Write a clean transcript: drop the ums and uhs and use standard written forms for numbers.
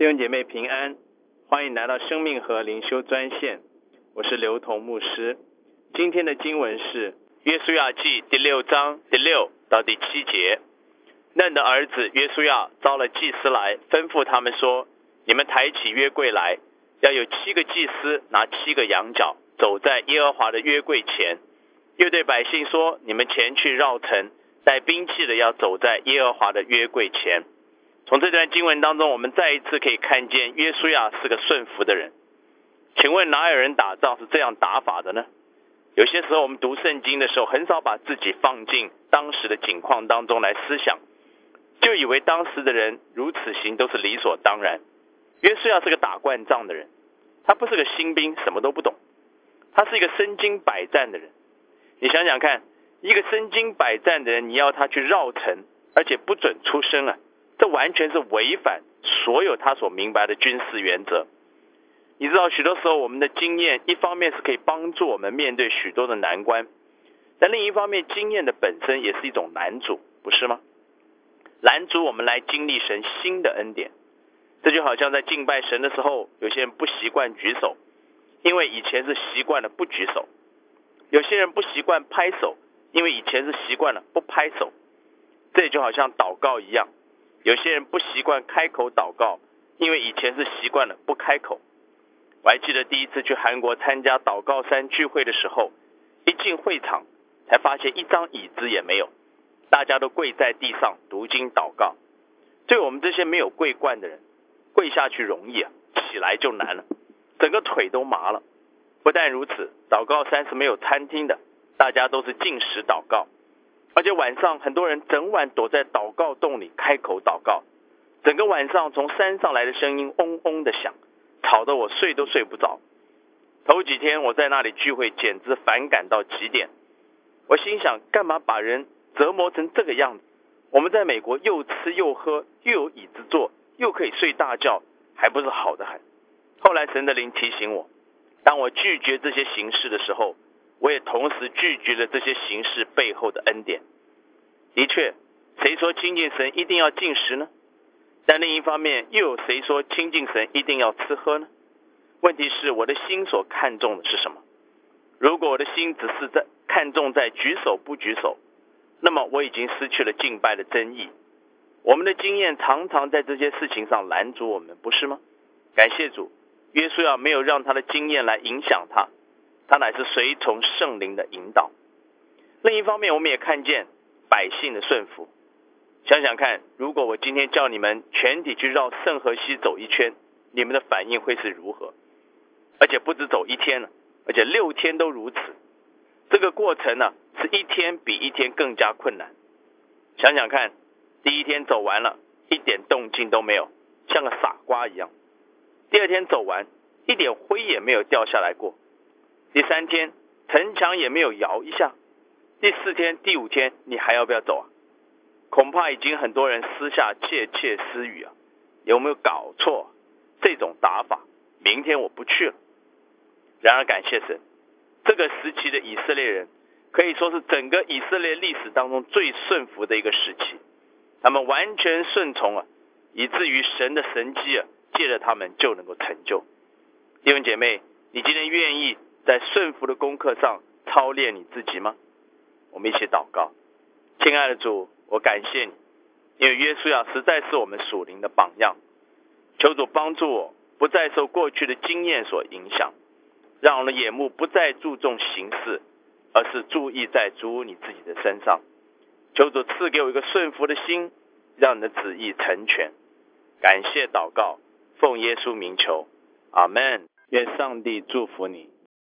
弟兄姐妹平安，欢迎来到生命河灵修专线，我是刘同牧师。今天的经文是约书亚记第6章第6到第7节。嫩的儿子约书亚招了祭司来，吩咐他们说：你们抬起约柜来，要有7个祭司拿7个羊角，走在耶和华的约柜前。又对百姓说：你们前去绕城，带兵器的要走在耶和华的约柜前。从这段经文当中，我们再一次可以看见约书亚是个顺服的人。请问哪有人打仗是这样打法的呢？有些时候我们读圣经的时候，很少把自己放进当时的境况当中来思想，就以为当时的人如此行都是理所当然。约书亚是个打惯仗的人，他不是个新兵，什么都不懂，他是一个身经百战的人。你想想看，一个身经百战的人，你要他去绕城，而且不准出声啊，这完全是违反所有他所明白的军事原则。你知道，许多时候我们的经验一方面是可以帮助我们面对许多的难关，但另一方面经验的本身也是一种拦阻，不是吗？拦阻我们来经历神新的恩典。这就好像在敬拜神的时候，有些人不习惯举手，因为以前是习惯了不举手；有些人不习惯拍手，因为以前是习惯了不拍手。这就好像祷告一样，有些人不习惯开口祷告，因为以前是习惯了不开口。我还记得第一次去韩国参加祷告山聚会的时候，一进会场才发现一张椅子也没有，大家都跪在地上读经祷告。对我们这些没有跪惯的人，跪下去容易啊，起来就难了，整个腿都麻了。不但如此，祷告山是没有餐厅的，大家都是禁食祷告，而且晚上很多人整晚躲在祷告洞里开口祷告，整个晚上从山上来的声音嗡嗡的响，吵得我睡都睡不着。头几天我在那里聚会，简直反感到极点。我心想，干嘛把人折磨成这个样子？我们在美国又吃又喝，又有椅子坐，又可以睡大觉，还不是好得很。后来神的灵提醒我，当我拒绝这些形式的时候，我也同时拒绝了这些形式背后的恩典。的确，谁说亲近神一定要禁食呢？但另一方面，又有谁说亲近神一定要吃喝呢？问题是我的心所看重的是什么？如果我的心只是看重在举手不举手，那么我已经失去了敬拜的真意。我们的经验常常在这些事情上拦阻我们，不是吗？感谢主，约书亚没有让他的经验来影响他，他乃是随从圣灵的引导。另一方面，我们也看见百姓的顺服。想想看，如果我今天叫你们全体去绕圣河西走一圈，你们的反应会是如何？而且不止走1天了，而且6天都如此。这个过程呢，是一天比一天更加困难。想想看，第1天走完了，一点动静都没有，像个傻瓜一样。第2天走完，一点灰也没有掉下来过。第3天，城墙也没有摇一下。第4天、第5天，你还要不要走啊？恐怕已经很多人私下窃窃私语啊，有没有搞错？这种打法，明天我不去了。然而感谢神，这个时期的以色列人可以说是整个以色列历史当中最顺服的一个时期，他们完全顺从啊，以至于神的神迹啊，借着他们就能够成就。弟兄姐妹，你今天愿意在顺服的功课上操练你自己吗？我们一起祷告。亲爱的主，我感谢你，因为约书亚实在是我们属灵的榜样。求主帮助我，不再受过去的经验所影响，让我的眼目不再注重形式，而是注意在主你自己的身上。求主赐给我一个顺服的心，让你的旨意成全。感谢祷告，奉耶稣名求，阿们。愿上帝祝福你。